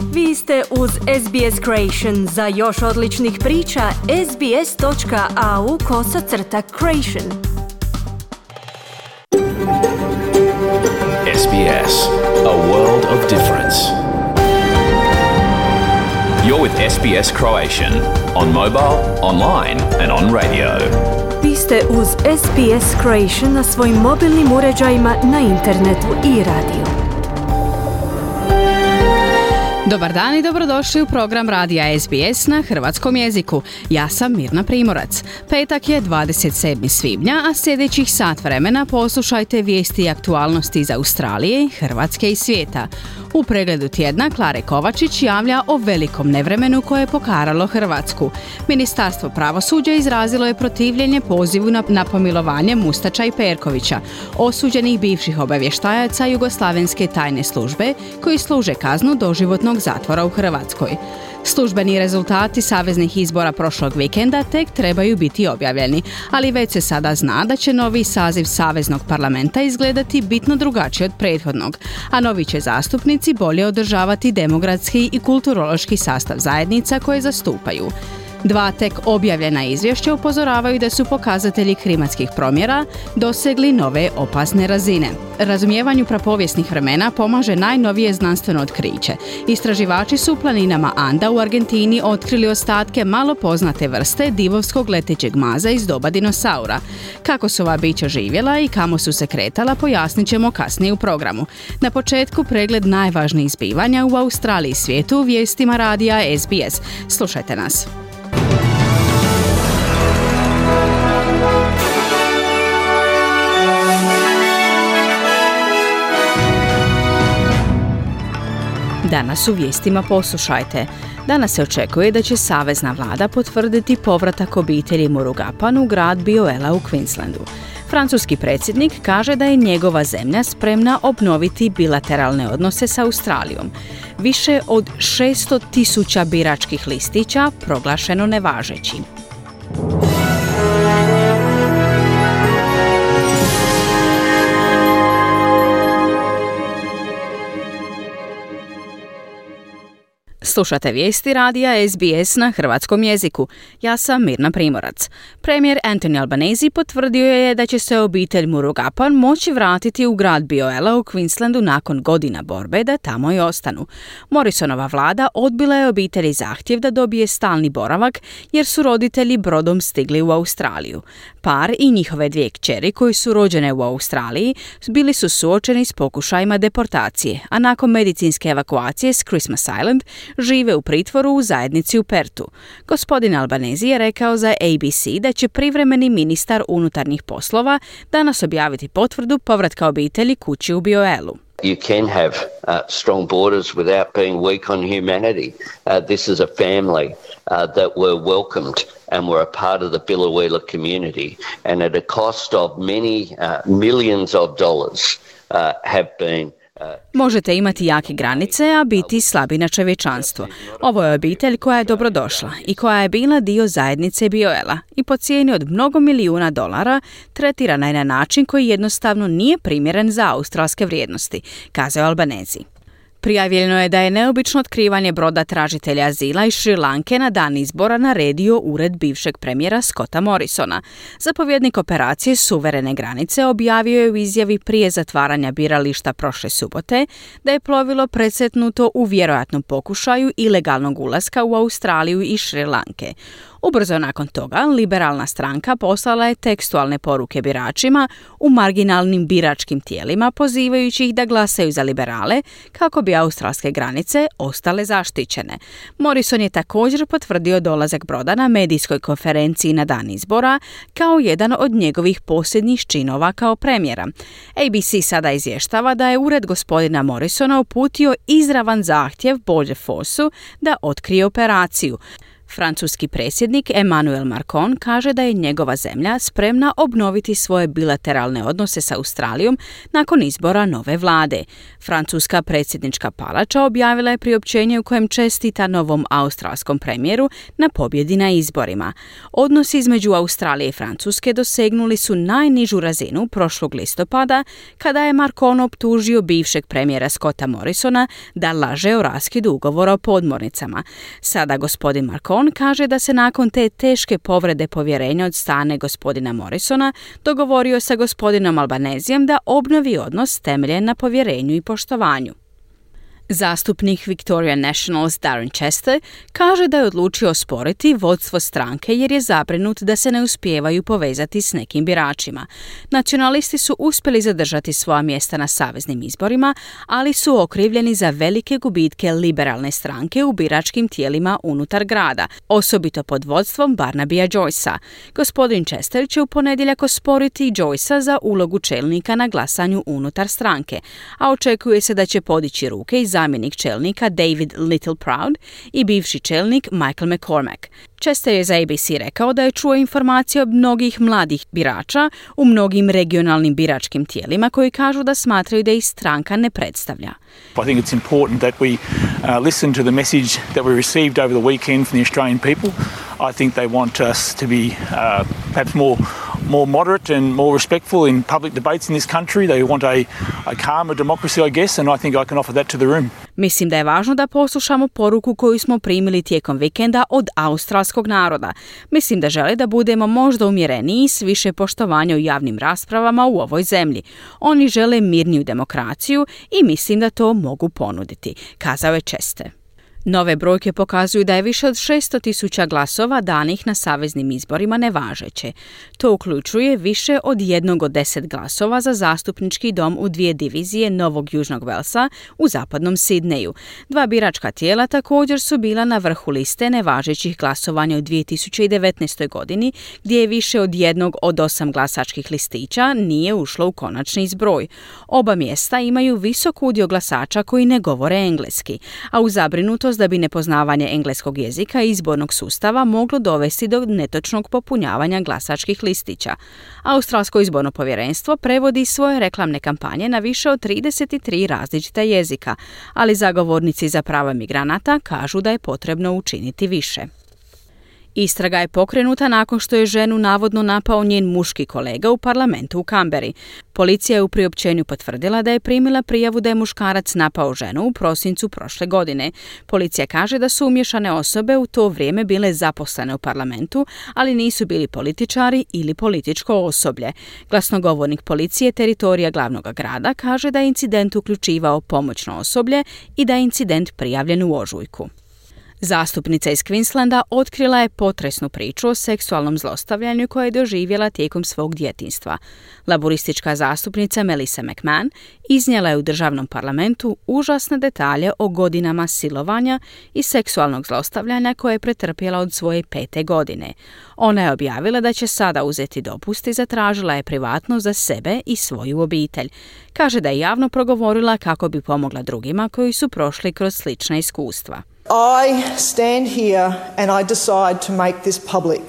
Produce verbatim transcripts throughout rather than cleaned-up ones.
Vi ste uz S B S Creation. Za još odličnih priča, sbs.au kosacrta creation. S B S, a world of difference. You're with S B S Croatian on mobile, online and on radio. Vi ste uz S B S Creation na svojim mobilnim uređajima, na internetu i radio. Dobar dan i dobrodošli u program radija S B S na hrvatskom jeziku. Ja sam Mirna Primorac. Petak je dvadeset sedmog svibnja, a sljedećih sat vremena poslušajte vijesti i aktualnosti iz Australije, Hrvatske i svijeta. U pregledu tjedna Klare Kovačić javlja o velikom nevremenu koje je pokaralo Hrvatsku. Ministarstvo pravosuđa izrazilo je protivljenje pozivu na, na pomilovanje Mustača i Perkovića, osuđenih bivših obavještajaca Jugoslavenske tajne službe koji služe kaznu doživotnog zatvora u Hrvatskoj. Službeni rezultati saveznih izbora prošlog vikenda tek trebaju biti objavljeni, ali već se sada zna da će novi saziv Saveznog parlamenta izgledati bitno drugačije od prethodnog, a novi će zastupnici bolje održavati demografski i kulturološki sastav zajednica koje zastupaju. Dva tek objavljena izvješća upozoravaju da su pokazatelji klimatskih promjera dosegli nove opasne razine. Razumijevanju prapovijesnih vremena pomaže najnovije znanstveno otkriće. Istraživači su u planinama Anda u Argentini otkrili ostatke malo poznate vrste divovskog letećeg maza iz doba dinosaura. Kako su ova bića živjela i kamo su se kretala, pojasnit ćemo kasnije u programu. Na početku pregled najvažnijih zbivanja u Australiji i svijetu u vijestima radija S B S. Slušajte nas. Danas u vijestima poslušajte. Danas se očekuje da će savezna vlada potvrditi povratak obitelji Murugapan u grad Bioela u Queenslandu. Francuski predsjednik kaže da je njegova zemlja spremna obnoviti bilateralne odnose s Australijom. Više od šesto tisuća biračkih listića proglašeno nevažećim. Slušate vijesti radija S B S na hrvatskom jeziku. Ja sam Mirna Primorac. Premijer Anthony Albanese potvrdio je da će se obitelj Murugapan moći vratiti u grad Bioela u Queenslandu nakon godina borbe da tamo i ostanu. Morrisonova vlada odbila je obitelji zahtjev da dobije stalni boravak jer su roditelji brodom stigli u Australiju. Par i njihove dvije kćeri koji su rođene u Australiji bili su suočeni s pokušajima deportacije, a nakon medicinske evakuacije s Christmas Island žive u pritvoru u zajednici u Pertu. Gospodin Albanese je rekao za A B C da će privremeni ministar unutarnjih poslova danas objaviti potvrdu povratka obitelji kući u Bioelu. You can have uh, strong borders without being weak on humanity. Uh, this is a family uh, that were welcomed and were a part of the Biloela community, and at a cost of many uh, millions of dollars uh, have been. Možete imati jake granice, a biti slabi na čovječanstvo. Ovo je obitelj koja je dobrodošla i koja je bila dio zajednice Bioela i po cijeni od mnogo milijuna dolara tretirana je na način koji jednostavno nije primjeren za australske vrijednosti, kazao Albanese. Prijavljeno je da je neobično otkrivanje broda tražitelja azila iz Šri Lanke na dan izbora naredio ured bivšeg premijera Scotta Morrisona. Zapovjednik operacije Suverene granice objavio je u izjavi prije zatvaranja birališta prošle subote da je plovilo presretnuto u vjerojatnom pokušaju ilegalnog ulaska u Australiju i Šri Lanke. Ubrzo nakon toga, liberalna stranka poslala je tekstualne poruke biračima u marginalnim biračkim tijelima pozivajući ih da glasaju za liberale kako bi australske granice ostale zaštićene. Morrison je također potvrdio dolazak broda na medijskoj konferenciji na dan izbora kao jedan od njegovih posljednjih činova kao premijera. A B C sada izvještava da je ured gospodina Morrisona uputio izravan zahtjev Border Forceu da otkrije operaciju. Francuski predsjednik Emmanuel Macron kaže da je njegova zemlja spremna obnoviti svoje bilateralne odnose sa Australijom nakon izbora nove vlade. Francuska predsjednička palača objavila je priopćenje u kojem čestita novom australskom premijeru na pobjedi na izborima. Odnosi između Australije i Francuske dosegnuli su najnižu razinu prošlog listopada kada je Macron optužio bivšeg premijera Scotta Morrisona da laže o raskidu ugovora o podmornicama. Sada gospodin Macron kaže da se nakon te teške povrede povjerenja od strane gospodina Morrisona dogovorio sa gospodinom Albanezijem da obnovi odnos temeljen na povjerenju i poštovanju. Zastupnik Victoria Nationals Darren Chester kaže da je odlučio osporiti vodstvo stranke jer je zabrinut da se ne uspijevaju povezati s nekim biračima. Nacionalisti su uspjeli zadržati svoja mjesta na saveznim izborima, ali su okrivljeni za velike gubitke liberalne stranke u biračkim tijelima unutar grada, osobito pod vodstvom Barnabya Joycea. Gospodin Chester će u ponedjeljak osporiti Joycea za ulogu čelnika na glasanju unutar stranke, a očekuje se da će podići ruke i zamjenik čelnika David Littleproud i bivši čelnik Michael McCormack. Chester je za A B C rekao da je čuo informacije od mnogih mladih birača u mnogim regionalnim biračkim tijelima koji kažu da smatraju da ih stranka ne predstavlja. I think it's important that we uh, listen to the message that we received over the weekend from the Australian people. I think they want us to be uh, perhaps more more moderate and more respectful in public debates in this country. They want a, a calmer democracy, I guess, and I think I can offer that to the room. Mislim da je važno da poslušamo poruku koju smo primili tijekom vikenda od australskog naroda. Mislim da žele da budemo možda umjereniji s više poštovanja u javnim raspravama u ovoj zemlji. Oni žele mirniju demokraciju i mislim da to mogu ponuditi, kazao je Chester. Nove brojke pokazuju da je više od šesto tisuća glasova danih na saveznim izborima nevažeće. To uključuje više od jednog od deset glasova za zastupnički dom u dvije divizije Novog Južnog Velsa u zapadnom Sidneju. Dva biračka tijela također su bila na vrhu liste nevažećih glasovanja u dvije tisuće devetnaestoj godini, gdje je više od jednog od osam glasačkih listića nije ušlo u konačni zbroj. Oba mjesta imaju visok udio glasača koji ne govore engleski, a u zabrinutost da bi nepoznavanje engleskog jezika i izbornog sustava moglo dovesti do netočnog popunjavanja glasačkih listića. Australsko izborno povjerenstvo prevodi svoje reklamne kampanje na više od trideset tri različita jezika, ali zagovornici za prava migranata kažu da je potrebno učiniti više. Istraga je pokrenuta nakon što je ženu navodno napao njen muški kolega u parlamentu u Kamberi. Policija je u priopćenju potvrdila da je primila prijavu da je muškarac napao ženu u prosincu prošle godine. Policija kaže da su umješane osobe u to vrijeme bile zaposlene u parlamentu, ali nisu bili političari ili političko osoblje. Glasnogovornik policije teritorija glavnog grada kaže da je incident uključivao pomoćno osoblje i da je incident prijavljen u ožujku. Zastupnica iz Queenslanda otkrila je potresnu priču o seksualnom zlostavljanju koje je doživjela tijekom svog djetinjstva. Laboristička zastupnica Melissa McMahon iznijela je u državnom parlamentu užasne detalje o godinama silovanja i seksualnog zlostavljanja koje je pretrpjela od svoje pete godine. Ona je objavila da će sada uzeti dopust i zatražila je privatnost za sebe i svoju obitelj. Kaže da je javno progovorila kako bi pomogla drugima koji su prošli kroz slična iskustva. I stand here and I decide to make this public.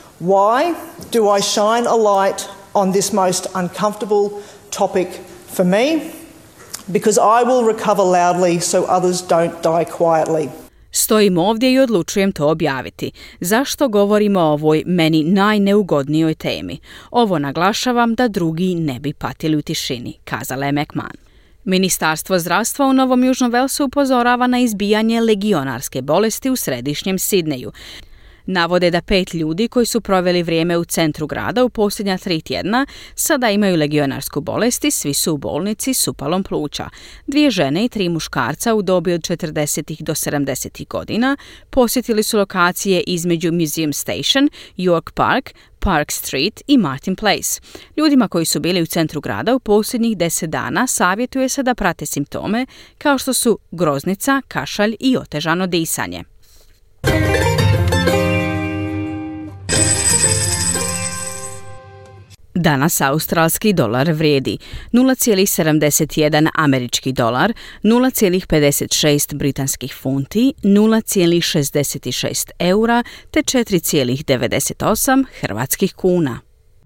Why do I shine a light on this most uncomfortable topic for me? Because I will recover loudly so others don't die quietly. Stojim ovdje i odlučujem to objaviti. Zašto govorimo o ovoj meni najneugodnijoj temi? Ovo naglašavam da drugi ne bi patili u tišini, kazala je McMahon. Ministarstvo zdravstva u Novom Južnom Velsu upozorava na izbijanje legionarske bolesti u središnjem Sidneju. Navode da pet ljudi koji su proveli vrijeme u centru grada u posljednja tri tjedna sada imaju legionarsku bolest i svi su u bolnici s upalom pluća. Dvije žene i tri muškarca u dobi od četrdeset do sedamdeset godina posjetili su lokacije između Museum Station, York Park, Park Street i Martin Place. Ljudima koji su bili u centru grada u posljednjih deset dana savjetuje se da prate simptome kao što su groznica, kašalj i otežano disanje. Danas australski dolar vrijedi nula zarez sedamdeset jedan američki dolar, nula zarez pedeset šest britanskih funti, nula zarez šezdeset šest eura te četiri zarez devedeset osam hrvatskih kuna.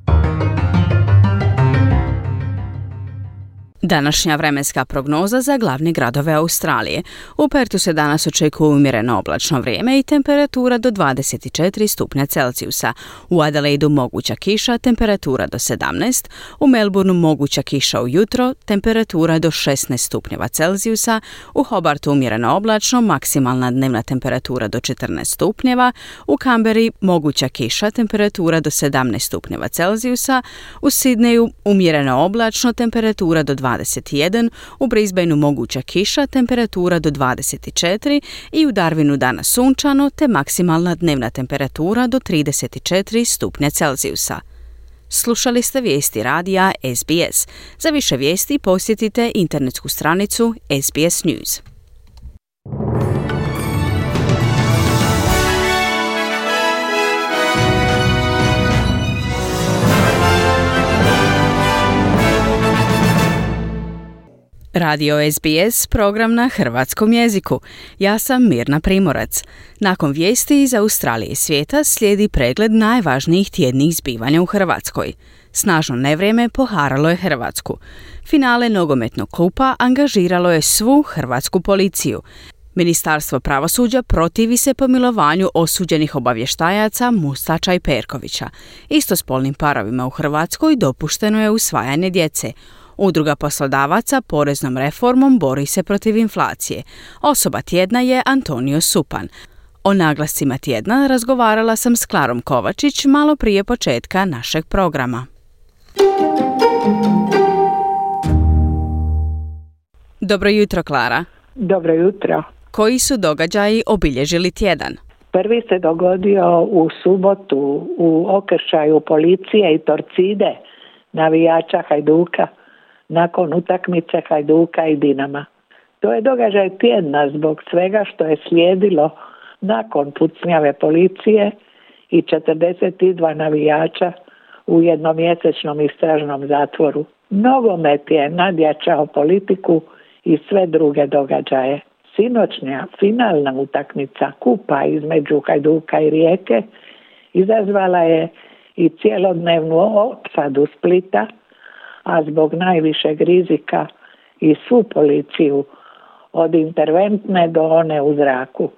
Današnja vremenska prognoza za glavne gradove Australije. U Pertu se danas očekuje umjereno oblačno vrijeme i temperatura do dvadeset četiri stupnja Celzijusa. U Adelaidu moguća kiša, temperatura do sedamnaest. U Melbourneu moguća kiša ujutro, temperatura do šesnaest stupnjeva Celzijusa. U Hobartu umjereno oblačno, maksimalna dnevna temperatura do četrnaest stupnjeva. U Canberri moguća kiša, temperatura do sedamnaest stupnjeva Celzijusa. U Sidneju umjereno oblačno, temperatura do dvadeset jedan, u Brisbaneu moguća kiša, temperatura do dvadeset četiri i u Darwinu danas sunčano te maksimalna dnevna temperatura do trideset četiri stupnja Celzijusa. Slušali ste vijesti radija S B S. Za više vijesti posjetite internetsku stranicu S B S News. Radio S B S, program na hrvatskom jeziku. Ja sam Mirna Primorac. Nakon vijesti iz Australije i svijeta slijedi pregled najvažnijih tjednih zbivanja u Hrvatskoj. Snažno nevrijeme poharalo je Hrvatsku. Finale nogometnog kupa angažiralo je svu hrvatsku policiju. Ministarstvo pravosuđa protivi se pomilovanju osuđenih obavještajaca Mustača i Perkovića. Istospolnim parovima u Hrvatskoj dopušteno je usvajanje djece. Udruga poslodavaca poreznom reformom bori se protiv inflacije. Osoba tjedna je Antonio Supan. O naglascima tjedna razgovarala sam s Klarom Kovačić malo prije početka našeg programa. Dobro jutro, Klara. Dobro jutro. Koji su događaji obilježili tjedan? Prvi se dogodio u subotu u okršaju policije i Torcide, navijača Hajduka, nakon utakmice Hajduka i Dinama. To je događaj tjedna zbog svega što je slijedilo nakon pucnjave policije i četrdeset dva navijača u jednomjesečnom istražnom zatvoru. Nogomet je nadjačao politiku i sve druge događaje. Sinoćnja finalna utakmica kupa između Hajduka i Rijeke izazvala je i cjelodnevnu opsadu Splita, a zbog najvišeg rizika i svu policiju od interventne do one u zraku.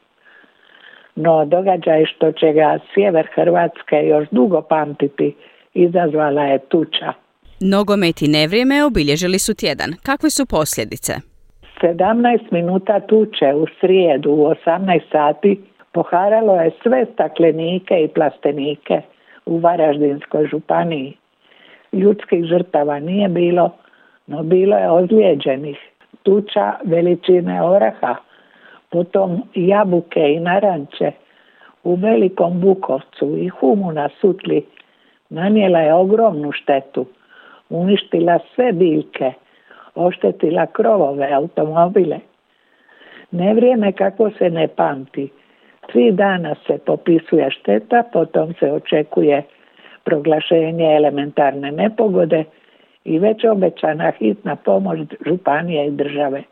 No događaj što će ga sjever Hrvatske još dugo pamtiti izazvala je tuča. Nogomet i nevrijeme obilježili su tjedan. Kakve su posljedice? sedamnaest minuta tuče u srijedu u osamnaest sati poharalo je sve staklenike i plastenike u Varaždinskoj županiji. Ljudskih žrtava nije bilo, no bilo je ozlijeđenih. Tuča veličine oraha, potom jabuke i naranče u Velikom Bukovcu i humu na Sutli nanijela je ogromnu štetu, uništila sve biljke, oštetila krovove, automobile. Nevrijeme kako se ne pamti. Tri dana se popisuje šteta, potom se očekuje proglašenje elementarne nepogode i već obećana hitna pomoć županije i države.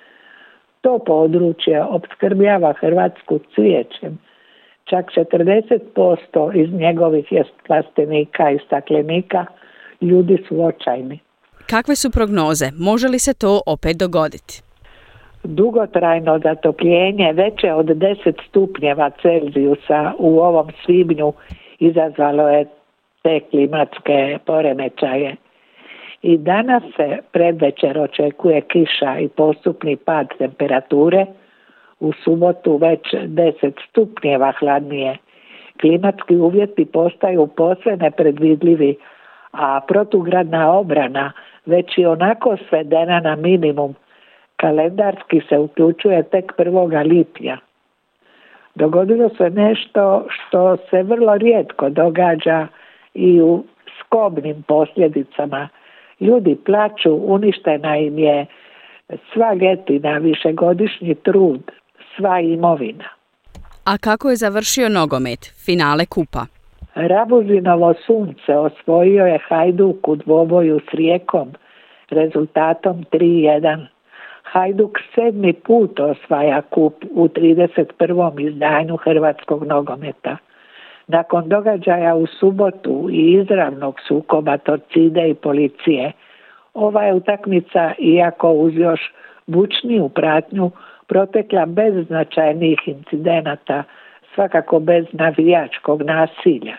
To područje opskrbljava Hrvatsku cvijećem. Čak četrdeset posto iz njegovih jest plastenika i staklenika. Ljudi su očajni. Kakve su prognoze? Može li se to opet dogoditi? Dugotrajno zatopljenje veće od deset stupnjeva Celzijusa u ovom svibnju izazvalo je te klimatske poremećaje. I danas se predvečer očekuje kiša i postupni pad temperature, u subotu već deset stupnjeva hladnije. Klimatski uvjeti postaju posve nepredvidljivi, a protugradna obrana već i onako svedena na minimum, kalendarski se uključuje tek prvog lipnja. Dogodilo se nešto što se vrlo rijetko događa i u skobnim posljedicama. Ljudi plaču, uništena im je sva getina, višegodišnji trud, sva imovina. A kako je završio nogomet, finale kupa? Rabuzinovo sunce osvojio je Hajduk u dvoboju s Rijekom rezultatom tri jedan. Hajduk sedmi put osvaja kup u trideset prvom izdanju hrvatskog nogometa. Nakon događaja u subotu i izravnog sukoba Torcide i policije, ova je utakmica, iako uz još bučniju pratnju, protekla bez značajnijih incidenata, svakako bez navijačkog nasilja.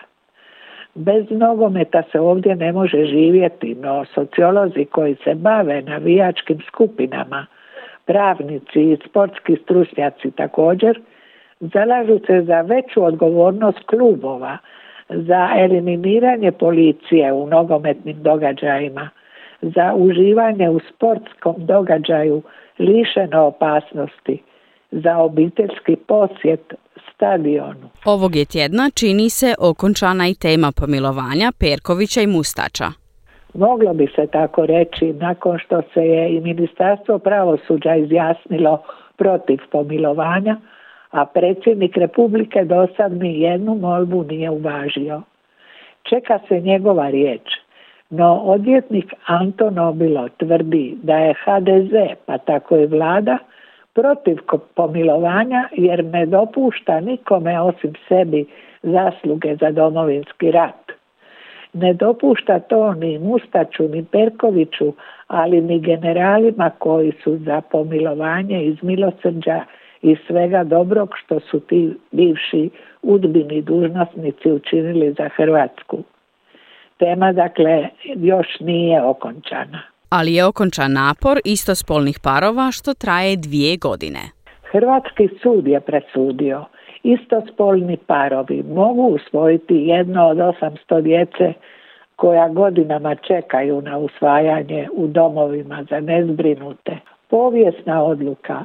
Bez nogometa se ovdje ne može živjeti, no sociolozi koji se bave navijačkim skupinama, pravnici i sportski stručnjaci također, zalažu se za veću odgovornost klubova, za eliminiranje policije u nogometnim događajima, za uživanje u sportskom događaju lišeno opasnosti, za obiteljski posjet stadionu. Ovog je tjedna čini se okončana i tema pomilovanja Perkovića i Mustača. Moglo bi se tako reći nakon što se je i Ministarstvo pravosuđa izjasnilo protiv pomilovanja, a predsjednik Republike do sad ni jednu molbu nije uvažio. Čeka se njegova riječ, no odvjetnik Anton Obilo tvrdi da je ha de ze, pa tako i vlada, protiv pomilovanja jer ne dopušta nikome osim sebi zasluge za Domovinski rat. Ne dopušta to ni Mustaču, ni Perkoviću, ali ni generalima koji su za pomilovanje iz milosrđa i svega dobrog što su ti bivši udbini dužnosnici učinili za Hrvatsku. Tema, dakle, još nije okončana. Ali je okončan napor istospolnih parova što traje dvije godine. Hrvatski sud je presudio. Istospolni parovi mogu usvojiti jedno od osamsto djece koja godinama čekaju na usvajanje u domovima za nezbrinute. Povijesna odluka,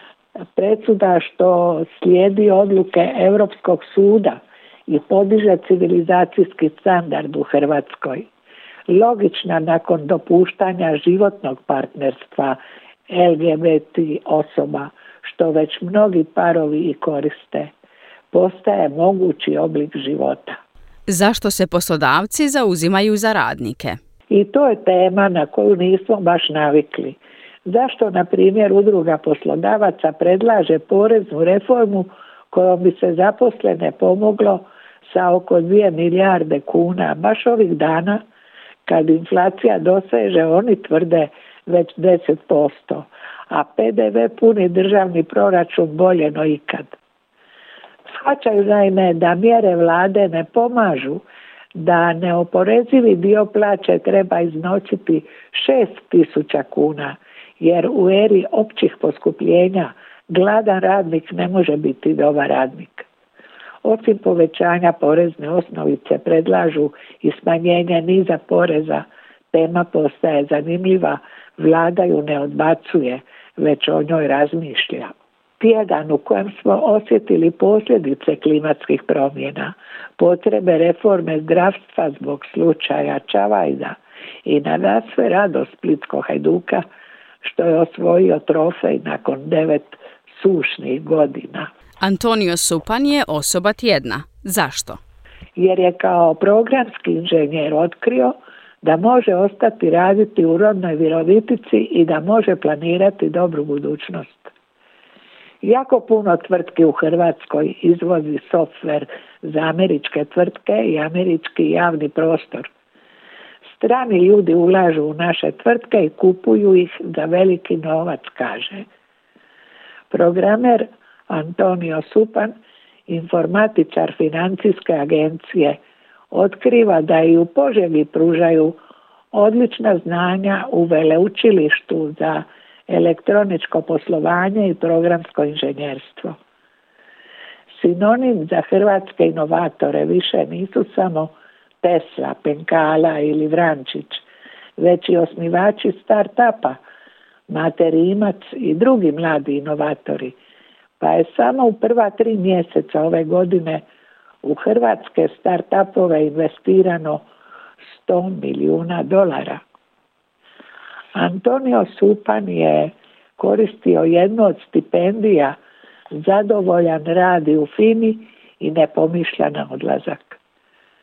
presuda što slijedi odluke Europskog suda i podiže civilizacijski standard u Hrvatskoj. Logična nakon dopuštanja životnog partnerstva el ge be te osoba, što već mnogi parovi i koriste, postaje mogući oblik života. Zašto se poslodavci zauzimaju za radnike? I to je tema na koju nismo baš navikli. Zašto, na primjer, udruga poslodavaca predlaže poreznu reformu kojom bi se zaposlene pomoglo sa oko dvije milijarde kuna, baš ovih dana kad inflacija doseže, oni tvrde, već deset posto, a pe de ve puni državni proračun bolje no ikad. Shvaćaju naime da mjere vlade ne pomažu, da neoporezivi dio plaće treba iznositi šest tisuća kuna, jer u eri općih poskupljenja gladan radnik ne može biti dobar radnik. Osim povećanja porezne osnovice predlažu i smanjenje niza poreza. Tema postaje zanimljiva, vlada ju ne odbacuje, već o njoj razmišlja. Tjedan u kojem smo osjetili posljedice klimatskih promjena, potrebe reforme zdravstva zbog slučaja Čavajda i na nas sve radost splitskog Hajduka što je osvojio trofej nakon devet sušnih godina. Antonio Supan je osoba tjedna. Zašto? Jer je kao programski inženjer otkrio da može ostati raditi u rodnoj Virovitici i da može planirati dobru budućnost. Jako puno tvrtki u Hrvatskoj izvozi softver za američke tvrtke i američki javni prostor. Strani ljudi ulažu u naše tvrtke i kupuju ih za veliki novac, kaže. Programer Antonio Supan, informatičar financijske agencije, otkriva da i u Požegi pružaju odlična znanja u veleučilištu za elektroničko poslovanje i programsko inženjerstvo. Sinonim za hrvatske inovatore više nisu samo Tesla, Penkala ili Vrančić, već i osnivači start-upa, Mate Rimac i drugi mladi inovatori, pa je samo u prva tri mjeseca ove godine u hrvatske start-upove investirano sto milijuna dolara. Antonio Supan je koristio jednu od stipendija, zadovoljan radi u Fini i ne pomišlja na odlazak.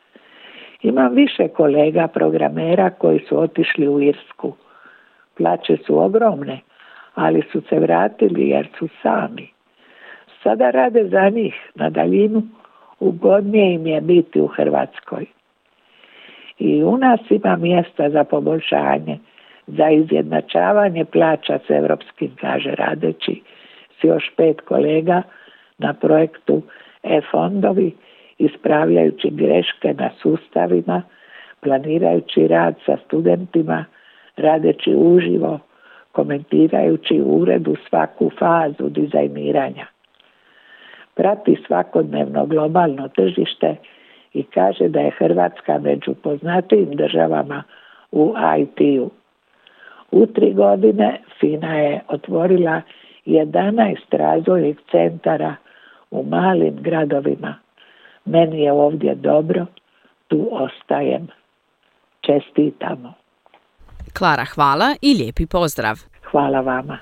Imam više kolega programera koji su otišli u Irsku. Plaće su ogromne, ali su se vratili jer su sami. Sada rade za njih na daljinu, ugodnije im je biti u Hrvatskoj. I u nas ima mjesta za poboljšanje, za izjednačavanje plaća s europskim, kaže radeći s još pet kolega na projektu e-fondovi, ispravljajući greške na sustavima, planirajući rad sa studentima, radeći uživo, komentirajući u uredu svaku fazu dizajniranja. Prati svakodnevno globalno tržište i kaže da je Hrvatska među poznatijim državama u I T-u. U tri godine FINA je otvorila jedanaest razvojnih centara u malim gradovima. Meni je ovdje dobro, tu ostajem. Čestitamo. Klara, hvala i lijepi pozdrav. Hvala vama.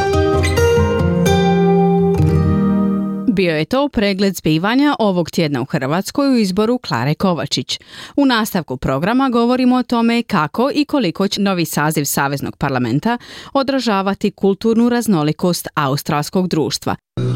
Bio je to pregled zbivanja ovog tjedna u Hrvatskoj u izboru Klare Kovačić. U nastavku programa govorimo o tome kako i koliko će novi saziv Saveznog parlamenta odražavati kulturnu raznolikost australskog društva.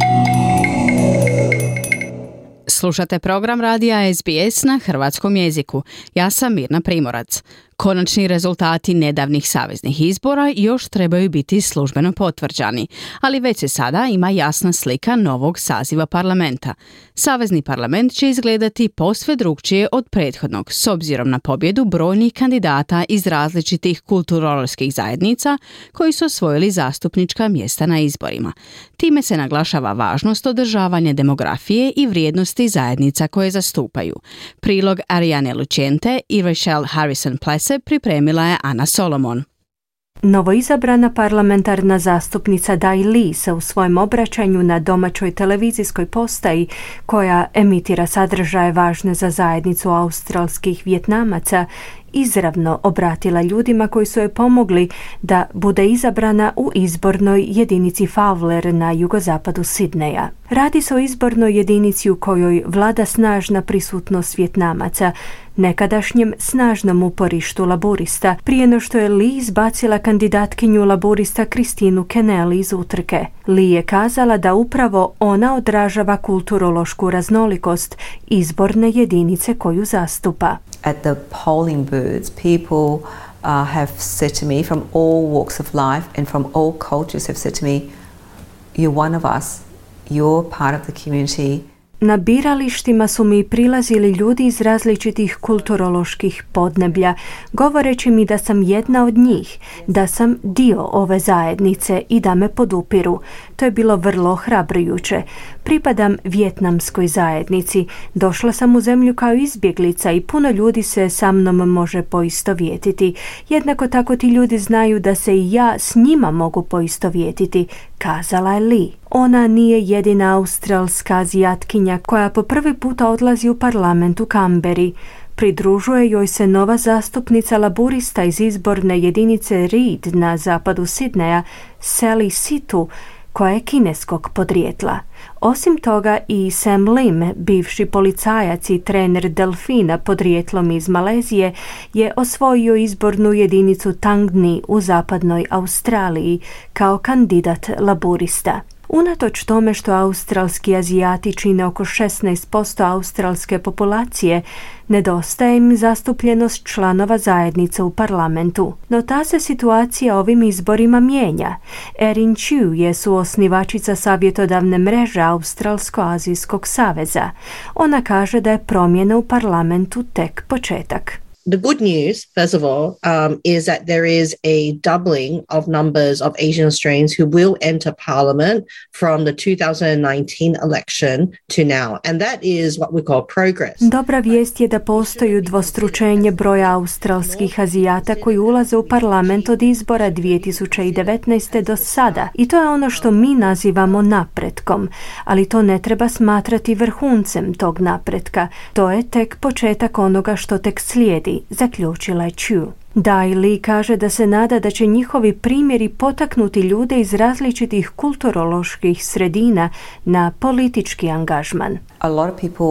Slušate program radija S B S na hrvatskom jeziku. Ja sam Mirna Primorac. Konačni rezultati nedavnih saveznih izbora još trebaju biti službeno potvrđani, ali već se sada ima jasna slika novog saziva parlamenta. Savezni parlament će izgledati posve drukčije od prethodnog, s obzirom na pobjedu brojnih kandidata iz različitih kulturoloških zajednica koji su osvojili zastupnička mjesta na izborima. Time se naglašava važnost održavanja demografije i vrijednosti zajednica koje zastupaju. Prilog Ariane Lucente i Rachelle Harrison-Plesse pripremila je Ana Solomon. Novoizabrana parlamentarna zastupnica Dai Li se u svojem obraćanju na domaćoj televizijskoj postaji koja emitira sadržaje važne za zajednicu australskih Vjetnamaca izravno obratila ljudima koji su joj pomogli da bude izabrana u izbornoj jedinici Fowler na jugozapadu Sidneja. Radi se o izbornoj jedinici u kojoj vlada snažna prisutnost Vjetnamaca, nekadašnjem snažnom uporištu laburista, prije no što je Li izbacila kandidatkinju laburista Kristinu Kennelly iz utrke. Li je kazala da upravo ona odražava kulturološku raznolikost izborne jedinice koju zastupa. At the polling booths, people uh, have said to me from all walks of life and from all cultures have said to me, you're one of us, you're part of the community. Na biralištima su mi prilazili ljudi iz različitih kulturoloških podneblja, govoreći mi da sam jedna od njih, da sam dio ove zajednice i da me podupiru. To je bilo vrlo ohrabrujuće. Pripadam vjetnamskoj zajednici. Došla sam u zemlju kao izbjeglica i puno ljudi se sa mnom može poistovjetiti. Jednako tako ti ljudi znaju da se i ja s njima mogu poistovjetiti, kazala je Li. Ona nije jedina australska azijatkinja koja po prvi puta odlazi u parlament u Kamberi. Pridružuje joj se nova zastupnica laburista iz izborne jedinice Reid na zapadu Sidneja, Sally Situ, koja je kineskog podrijetla. Osim toga i Sam Lim, bivši policajac i trener delfina podrijetlom iz Malezije, je osvojio izbornu jedinicu Tangni u zapadnoj Australiji kao kandidat laburista. Unatoč tome što australski Azijati čine oko šesnaest posto australske populacije, nedostaje im zastupljenost članova zajednice u parlamentu. No ta se situacija ovim izborima mijenja. Erin Chu je suosnivačica savjetodavne mreže Australsko-azijskog saveza. Ona kaže da je promjena u parlamentu tek početak. The good news, first of all, um, is that there is a doubling of numbers of Asian Australians who will enter Parliament from the two thousand nineteen election to now. And that is what we call progress. Dobra vijest je da postoji udvostručenje broja australskih Azijata koji ulaze u parlament od izbora dvije tisuće devetnaeste. do sada. I to je ono što mi nazivamo napretkom. Ali to ne treba smatrati vrhuncem tog napretka. To je tek početak onoga što tek slijedi, zaključila je Chu. Dai Li kaže da se nada da će njihovi primjeri potaknuti ljude iz različitih kulturoloških sredina na politički angažman. A lot of people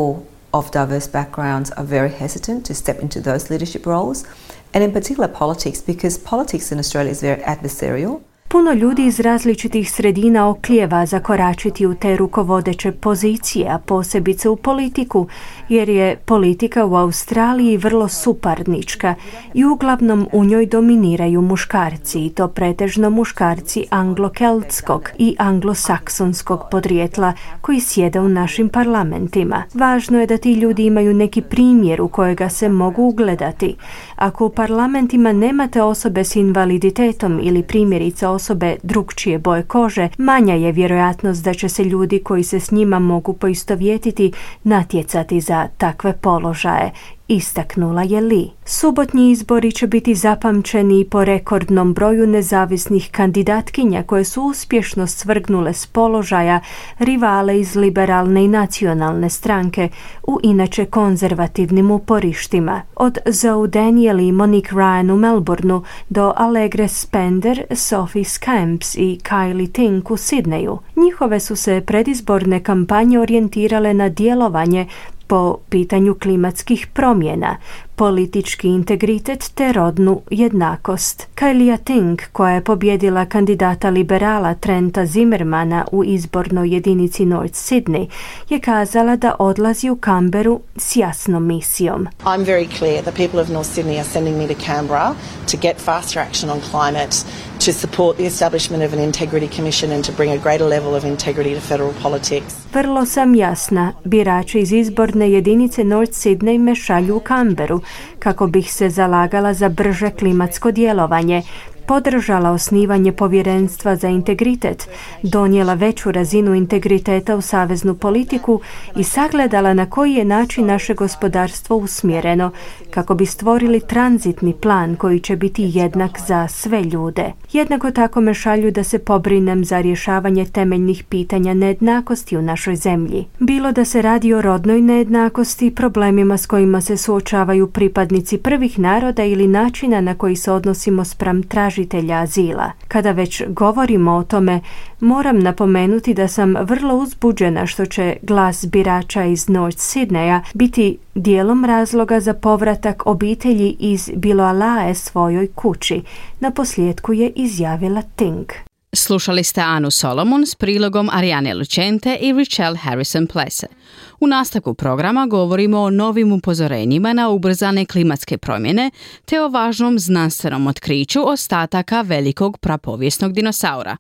of diverse backgrounds are very hesitant to step into those leadership roles, and in particular politics, because politics in Australia is very adversarial. Puno ljudi iz različitih sredina oklijeva zakoračiti u te rukovodeće pozicije, a posebice u politiku, jer je politika u Australiji vrlo suparnička i uglavnom u njoj dominiraju muškarci, i to pretežno muškarci anglo-keltskog i anglosaksonskog podrijetla koji sjede u našim parlamentima. Važno je da ti ljudi imaju neki primjer u kojega se mogu ugledati. Ako u parlamentima nemate osobe s invaliditetom ili primjerice osobe drugčije boje kože, manja je vjerojatnost da će se ljudi koji se s njima mogu poistovjetiti natjecati za takve položaje, istaknula je Lee. Subotnji izbori će biti zapamćeni i po rekordnom broju nezavisnih kandidatkinja koje su uspješno svrgnule s položaja rivale iz liberalne i nacionalne stranke u inače konzervativnim uporištima. Od Zoe Daniel i Monique Ryan u Melbourneu do Allegra Spender, Sophie Scamps i Kylie Tink u Sidneju. Njihove su se predizborne kampanje orijentirale na djelovanje po pitanju klimatskih promjena, politički integritet te rodnu jednakost. Kylie Tink, koja je pobjedila kandidata liberala Trenta Zimmermana u izbornoj jedinici North Sydney, je kazala da odlazi u Canberru s jasnom misijom. I'm very clear the people of North Sydney are sending me to Canberra to get faster action on climate, to support the establishment of an integrity commission and to bring a greater level of integrity to federal politics. Vrlo sam jasna, birači iz izborne jedinice North Sydney me šalju u Canberru kako bih se zalagala za brže klimatsko djelovanje, podržala osnivanje povjerenstva za integritet, donijela veću razinu integriteta u saveznu politiku i sagledala na koji je način naše gospodarstvo usmjereno kako bi stvorili tranzitni plan koji će biti jednak za sve ljude. Jednako tako me šalju da se pobrinem za rješavanje temeljnih pitanja nejednakosti u našoj zemlji. Bilo da se radi o rodnoj nejednakosti, problemima s kojima se suočavaju pripadnici prvih naroda ili načina na koji se odnosimo spram tražitelja azila. Kada već govorimo o tome, moram napomenuti da sam vrlo uzbuđena što će glas birača iz North Sydneya biti dijelom razloga za povratak obitelji iz Biloalae svojoj kući. Na posljedku je izjavila Tink. Slušali ste Anu Solomon s prilogom Ariane Lucente i Richelle Harrison Plesse. U nastavku programa govorimo o novim upozorenjima na ubrzane klimatske promjene te o važnom znanstvenom otkriću ostataka velikog prapovijesnog dinosaura.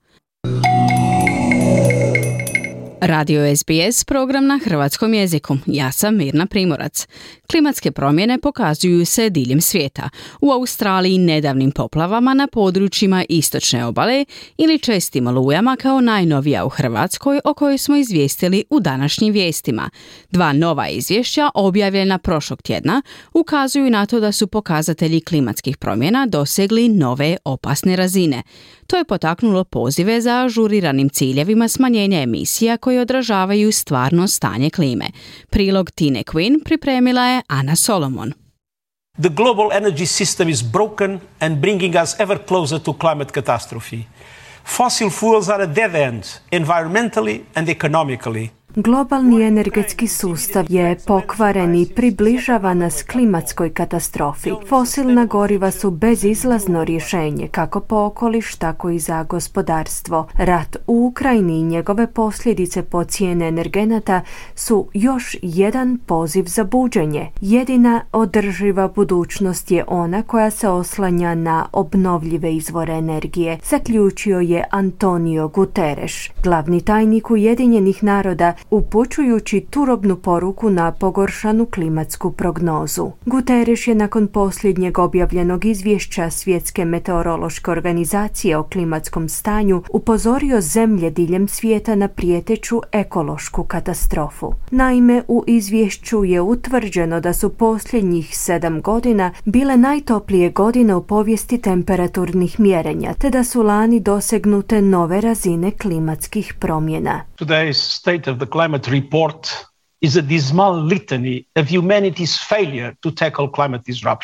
Radio S B S, program na hrvatskom jeziku. Ja sam Mirna Primorac. Klimatske promjene pokazuju se diljem svijeta. U Australiji nedavnim poplavama na područjima istočne obale ili čestim olujama kao najnovija u Hrvatskoj, o kojoj smo izvijestili u današnjim vijestima. Dva nova izvješća objavljena prošlog tjedna ukazuju na to da su pokazatelji klimatskih promjena dosegli nove opasne razine. To je potaknulo pozive za ažuriranim ciljevima smanjenja emisija koji odražavaju stvarno stanje klime. Prilog Tine Quinn pripremila je Ana Solomon. The global energy system is broken and bringing us ever closer to climate catastrophe. Fossil fuels are a dead end, environmentally and economically. Globalni energetski sustav je pokvaren i približava nas klimatskoj katastrofi. Fosilna goriva su bezizlazno rješenje kako po okoliš, tako i za gospodarstvo. Rat u Ukrajini i njegove posljedice po cijene energenata su još jedan poziv za buđenje. Jedina održiva budućnost je ona koja se oslanja na obnovljive izvore energije, zaključio je Antonio Guterres, glavni tajnik Ujedinjenih naroda, upućujući turobnu poruku na pogoršanu klimatsku prognozu. Guterres je nakon posljednjeg objavljenog izvješća Svjetske meteorološke organizacije o klimatskom stanju upozorio zemlje diljem svijeta na prijeteću ekološku katastrofu. Naime, u izvješću je utvrđeno da su posljednjih sedam godina bile najtoplije godine u povijesti temperaturnih mjerenja, te da su lani dosegnute nove razine klimatskih promjena. Today's State of the Climate Report is a dismal litany of humanity's failure to tackle climate disruption.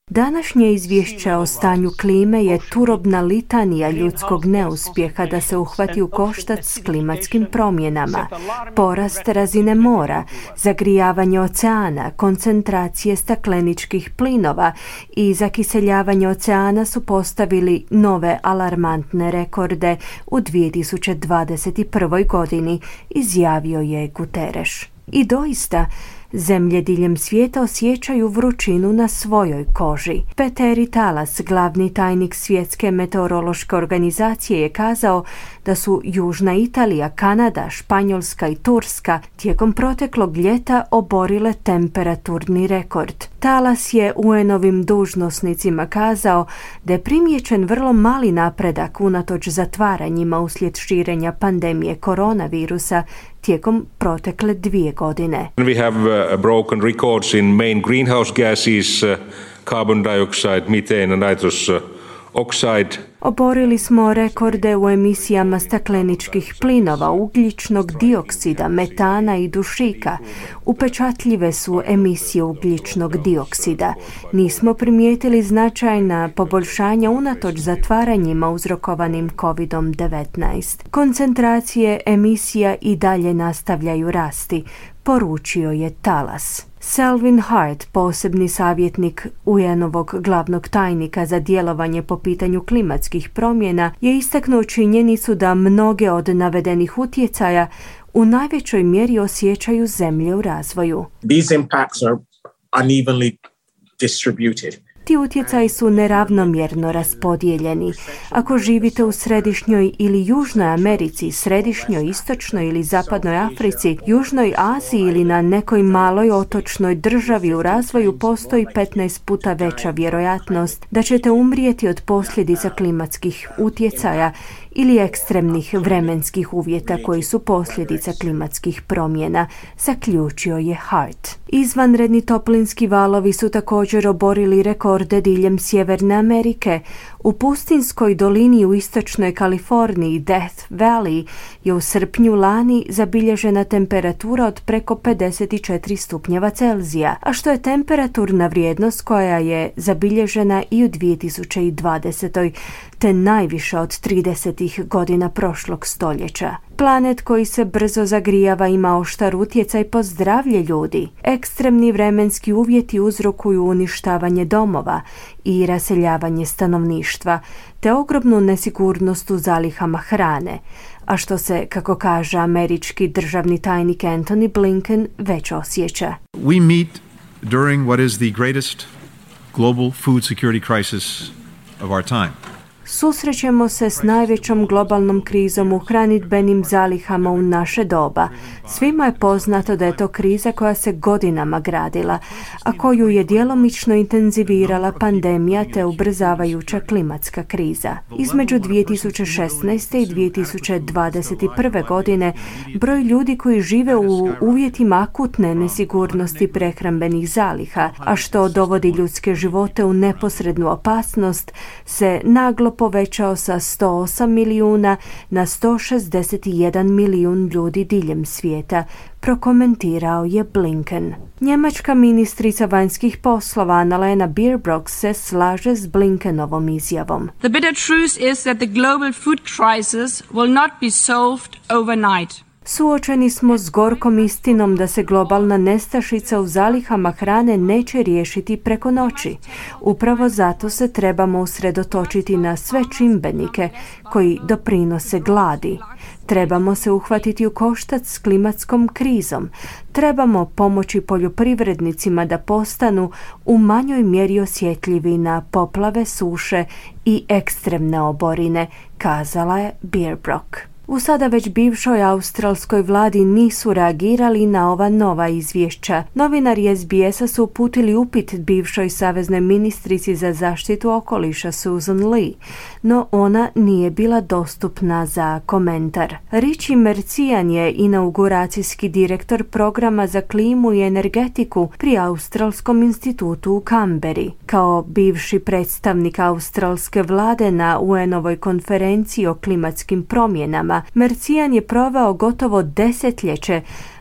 Današnje izvješće o stanju klime je turobna litanija ljudskog neuspjeha da se uhvati u koštac s klimatskim promjenama. Porast razine mora, zagrijavanje oceana, koncentracije stakleničkih plinova i zakiseljavanje oceana su postavili nove alarmantne rekorde u dvije tisuće dvadeset prvoj godini, izjavio je Guterres. I doista, zemlje diljem svijeta osjećaju vrućinu na svojoj koži. Petteri Talas, glavni tajnik Svjetske meteorološke organizacije, je kazao da su Južna Italija, Kanada, Španjolska i Turska tijekom proteklog ljeta oborile temperaturni rekord. Talas je U N-ovim dužnosnicima kazao da je primijećen vrlo mali napredak unatoč zatvaranjima uslijed širenja pandemije koronavirusa tijekom protekle dvije godine. We have uh, broken records in main greenhouse gases, uh, carbon dioxide, methane and nitrous uh, oxide. Oborili smo rekorde u emisijama stakleničkih plinova, ugljičnog dioksida, metana i dušika. Upečatljive su emisije ugljičnog dioksida. Nismo primijetili značajna poboljšanja unatoč zatvaranjima uzrokovanim kovid devetnaest. Koncentracije emisija i dalje nastavljaju rasti, poručio je Talas. Selwyn Hart, posebni savjetnik U N-ovog glavnog tajnika za djelovanje po pitanju klimatskih promjena, je istaknuo činjenicu da mnoge od navedenih utjecaja u najvećoj mjeri osjećaju zemlje u razvoju. These impacts are unevenly distributed. Ti utjecaji su neravnomjerno raspodijeljeni. Ako živite u Središnjoj ili Južnoj Americi, Središnjoj, Istočnoj ili Zapadnoj Africi, Južnoj Aziji ili na nekoj maloj otočnoj državi u razvoju, postoji petnaest puta veća vjerojatnost da ćete umrijeti od posljedica klimatskih utjecaja ili ekstremnih vremenskih uvjeta koji su posljedica klimatskih promjena, zaključio je Hart. Izvanredni toplinski valovi su također oborili rekorde diljem Sjeverne Amerike. U pustinskoj dolini u istočnoj Kaliforniji, Death Valley, je u srpnju lani zabilježena temperatura od preko pedeset četiri stupnjeva Celzija, a što je temperaturna vrijednost koja je zabilježena i u dvije tisuće dvadesetoj, te najviša od tridesetih godina prošlog stoljeća. Planet koji se brzo zagrijava ima oštar utjecaj po zdravlje ljudi. Ekstremni vremenski uvjeti uzrokuju uništavanje domova i raseljavanje stanovništva, te ogromnu nesigurnost u zalihama hrane, a što se, kako kaže američki državni tajnik Antony Blinken, već osjeća. We meet during what is the greatest global food security crisis of our time. Susrećemo se s najvećom globalnom krizom u hranidbenim zalihama u naše doba. Svima je poznato da je to kriza koja se godinama gradila, a koju je djelomično intenzivirala pandemija te ubrzavajuća klimatska kriza. Između dvije tisuće šesnaeste i dvije tisuće dvadeset prve godine broj ljudi koji žive u uvjetima akutne nesigurnosti prehrambenih zaliha, a što dovodi ljudske živote u neposrednu opasnost, se naglo povećao sa sto osam milijuna na sto šezdeset jedan milijun ljudi diljem svijeta, prokomentirao je Blinken. Njemačka ministrica vanjskih poslova Annalena Baerbock se slaže s Blinkenovom izjavom. The bitter truth is that the global food crisis will not be solved overnight. Suočeni smo s gorkom istinom da se globalna nestašica u zalihama hrane neće riješiti preko noći. Upravo zato se trebamo usredotočiti na sve čimbenike koji doprinose gladi. Trebamo se uhvatiti u koštac s klimatskom krizom. Trebamo pomoći poljoprivrednicima da postanu u manjoj mjeri osjetljivi na poplave, suše i ekstremne oborine, kazala je Baerbock. U sada već bivšoj australskoj vladi nisu reagirali na ova nova izvješća. Novinari S B S-a su uputili upit bivšoj saveznoj ministrici za zaštitu okoliša Susan Lee, no ona nije bila dostupna za komentar. Richie Mercian je inauguracijski direktor programa za klimu i energetiku pri Australskom institutu u Kamberi. Kao bivši predstavnik australske vlade na U N-ovoj konferenciji o klimatskim promjenama, Mercian je proveo gotovo desetljeće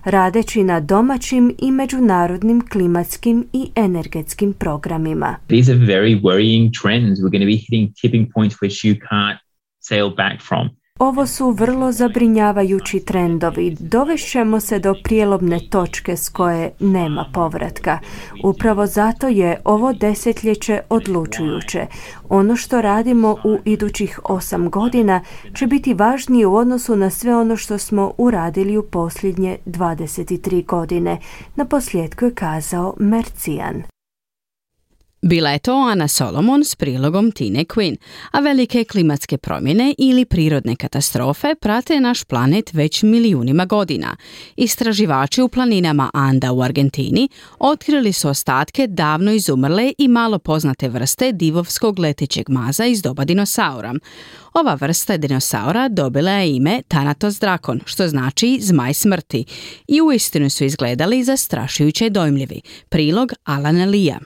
radeći na domaćim i međunarodnim klimatskim i energetskim programima. These are very worrying trends. We're going to be hitting tipping points which you can't sail back from. Ovo su vrlo zabrinjavajući trendovi. Dovešćemo se do prijelomne točke s koje nema povratka. Upravo zato je ovo desetljeće odlučujuće. Ono što radimo u idućih osam godina će biti važnije u odnosu na sve ono što smo uradili u posljednje dvadeset tri godine. Na posljedku je kazao Mercijan. Bila je to Ana Solomon s prilogom Tine Quinn, a velike klimatske promjene ili prirodne katastrofe prate naš planet već milijunima godina. Istraživači u planinama Anda u Argentini otkrili su ostatke davno izumrle i malo poznate vrste divovskog letećeg maza iz doba dinosaura. Ova vrsta dinosaura dobila je ime Thanatos drakon, što znači zmaj smrti, i uistinu su izgledali zastrašujuće dojmljivi. Prilog Alana Lea.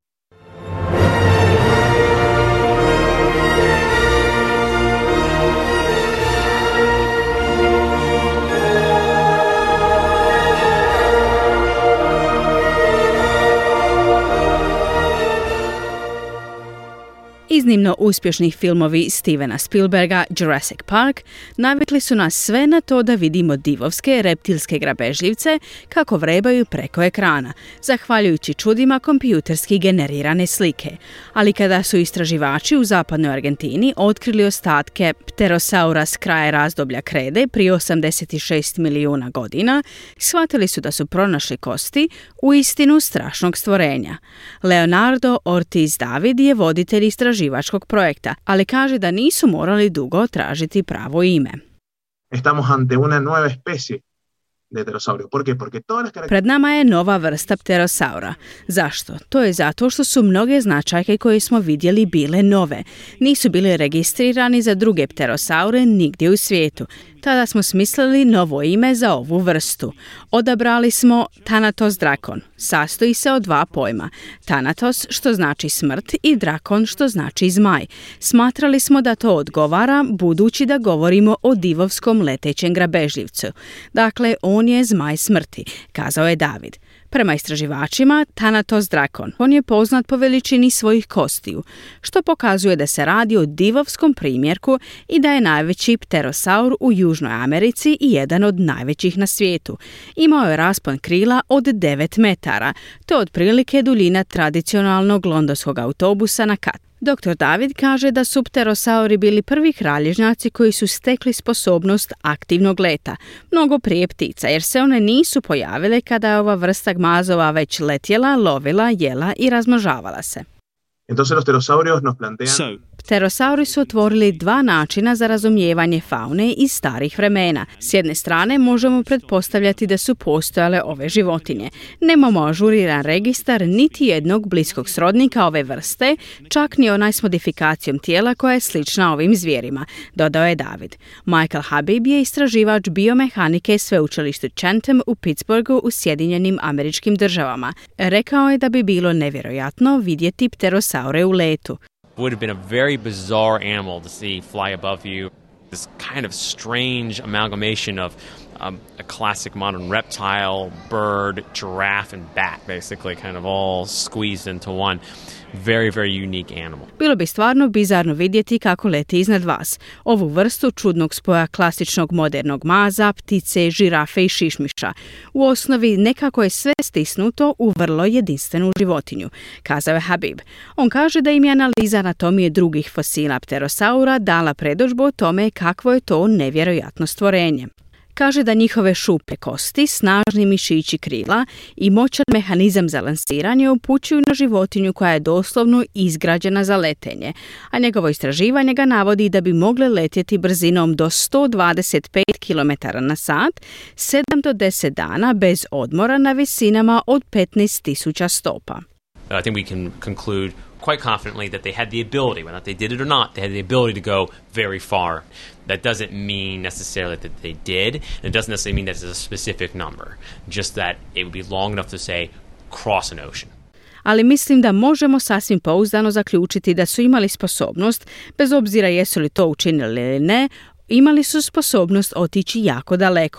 Iznimno uspješni filmovi Stevena Spielberga Jurassic Park navikli su nas sve na to da vidimo divovske reptilske grabežljivce kako vrebaju preko ekrana, zahvaljujući čudima kompjuterski generirane slike. Ali kada su istraživači u zapadnoj Argentini otkrili ostatke pterosaura s kraja razdoblja krede prije osamdeset šest milijuna godina, shvatili su da su pronašli kosti u istinu strašnog stvorenja. Leonardo Ortiz David je voditelj istraživačkog projekta, ali kaže da nisu morali dugo tražiti pravo ime. Estamos ante una nueva especie de pterosaurio. ¿Por qué? Porque todas las características... Pred nama je nova vrsta pterosaura. Zašto? To je zato što su mnoge značajke koje smo vidjeli bile nove. Nisu bili registrirani za druge pterosaure nigdje u svijetu. Tada smo smislili novo ime za ovu vrstu. Odabrali smo Thanatos drakon. Sastoji se od dva pojma. Thanatos, što znači smrt, i drakon, što znači zmaj. Smatrali smo da to odgovara, budući da govorimo o divovskom letećem grabežljivcu. Dakle, on je zmaj smrti, kazao je David. Prema istraživačima, Thanatos drakon, on je poznat po veličini svojih kostiju, što pokazuje da se radi o divovskom primjerku i da je najveći pterosaur u Južnoj Americi i jedan od najvećih na svijetu. Imao je raspon krila od devet metara, to je otprilike duljina tradicionalnog londonskog autobusa na kat. doktor David kaže da su pterosauri bili prvi kralježnjaci koji su stekli sposobnost aktivnog leta, mnogo prije ptica, jer se one nisu pojavile kada je ova vrsta gmazova već letjela, lovila, jela i razmnožavala se. Entonces los pterosaurios nos plantean... So. Pterosauri su otvorili dva načina za razumijevanje faune iz starih vremena. S jedne strane možemo pretpostavljati da su postojale ove životinje. Nemamo ažuriran registar niti jednog bliskog srodnika ove vrste, čak ni onaj s modifikacijom tijela koja je slična ovim zvijerima, dodao je David. Michael Habib je istraživač biomehanike sveučilištu Chatham u Pittsburghu u Sjedinjenim Američkim Državama. Rekao je da bi bilo nevjerojatno vidjeti pterosaure u letu. Would have been a very bizarre animal to see fly above you. This kind of strange amalgamation of um, a classic modern reptile, bird, giraffe, and bat, basically kind of all squeezed into one. Very, very unique animal. Bilo bi stvarno bizarno vidjeti kako leti iznad vas. Ovu vrstu čudnog spoja klasičnog modernog maza, ptice, žirafe i šišmiša. U osnovi nekako je sve stisnuto u vrlo jedinstvenu životinju, kazao je Habib. On kaže da im je analiza anatomije drugih fosila pterosaura dala predodžbu o tome kakvo je to nevjerojatno stvorenje. Kaže da njihove šuplje kosti, snažni mišići krila i moćan mehanizam za lansiranje upućuju na životinju koja je doslovno izgrađena za letenje, a njegovo istraživanje ga navodi da bi mogle letjeti brzinom do sto dvadeset pet kilometara na sat, sedam do deset dana bez odmora na visinama od petnaest tisuća stopa. I think we can conclude quite confidently that they had the ability, whether they did it or not, they had the ability to go very far. That doesn't mean necessarily that they did, and it doesn't necessarily mean that it's a specific number, just that it would be long enough to say cross an ocean. Ali mislim da možemo sasvim pouzdano zaključiti da su imali sposobnost, bez obzira jesu li to učinili ili ne, imali su sposobnost otići jako daleko.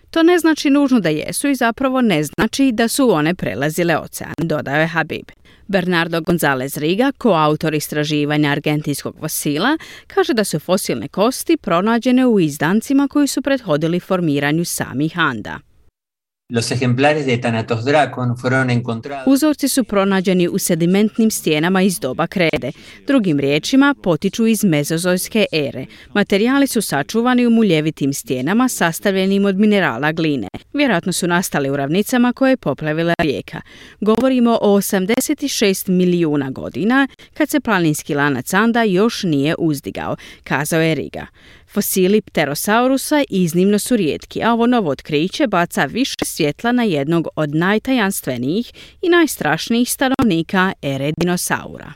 To ne znači nužno da jesu i zapravo ne znači da su one prelazile ocean, dodao je Habib. Bernardo Gonzalez Riga, koautor istraživanja argentinskog fosila, kaže da su fosilne kosti pronađene u izdancima koji su prethodili formiranju samih Anda. Los ejemplares de Thanatos dracon fueron encontrados. Uzorci su pronađeni u sedimentnim stijenama iz doba krede. Drugim riječima, potiču iz mezozojske ere. Materijali su sačuvani u muljevitim stijenama sastavljenim od minerala gline. Vjerojatno su nastali u ravnicama koje je poplavila rijeka. Govorimo o osamdeset šest milijuna godina, kad se planinski lanac Anda još nije uzdigao, kazao je Riga. Fosili pterosaurusa iznimno su rijetki, a ovo novo otkriće baca više svjetla na jednog od najtajanstvenijih i najstrašnijih stanovnika ere dinosaura.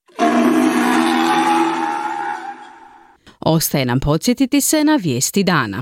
Ostaje nam podsjetiti se na vijesti dana.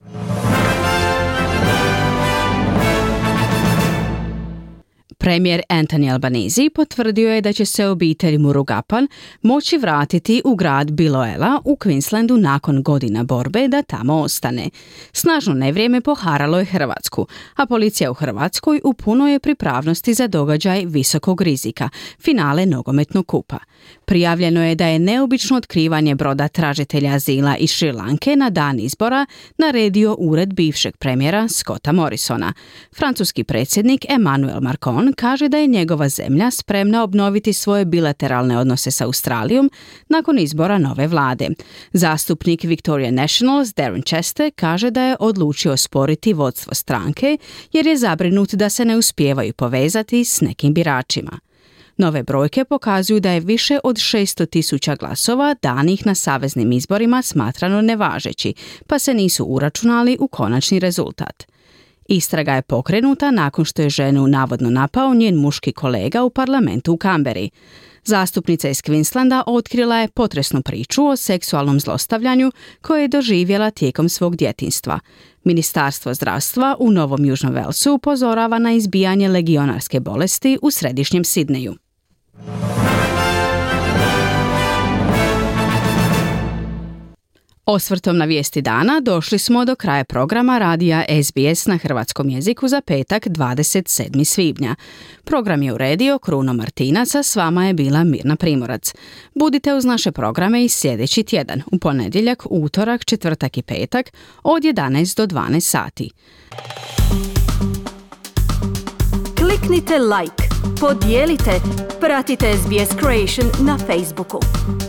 Premijer Anthony Albanese potvrdio je da će se obitelj Murugapan moći vratiti u grad Biloela u Queenslandu nakon godina borbe da tamo ostane. Snažno nevrijeme poharalo je Hrvatsku, a policija u Hrvatskoj u punoj je pripravnosti za događaj visokog rizika, finale nogometnog kupa. Prijavljeno je da je neobično otkrivanje broda tražitelja azila iz Šri Lanke na dan izbora naredio ured bivšeg premijera Scotta Morrisona. Francuski predsjednik Emmanuel Macron kaže da je njegova zemlja spremna obnoviti svoje bilateralne odnose s Australijom nakon izbora nove vlade. Zastupnik Victoria Nationals Darren Chester kaže da je odlučio sporiti vodstvo stranke jer je zabrinut da se ne uspijevaju povezati s nekim biračima. Nove brojke pokazuju da je više od šesto tisuća glasova danih na saveznim izborima smatrano nevažeći, pa se nisu uračunali u konačni rezultat. Istraga je pokrenuta nakon što je ženu navodno napao njen muški kolega u parlamentu u Kamberi. Zastupnica iz Queenslanda otkrila je potresnu priču o seksualnom zlostavljanju koje je doživjela tijekom svog djetinjstva. Ministarstvo zdravstva u Novom Južnom Velsu upozorava na izbijanje legionarske bolesti u središnjem Sidneju. Osvrtom na vijesti dana došli smo do kraja programa radija S B S na hrvatskom jeziku za petak dvadeset sedmog svibnja. Program je uredio Kruno Martinac, a s vama je bila Mirna Primorac. Budite uz naše programe i sljedeći tjedan, u ponedjeljak, utorak, četvrtak i petak od jedanaest do dvanaest sati. Kliknite like, podijelite, pratite S B S Creation na Facebooku.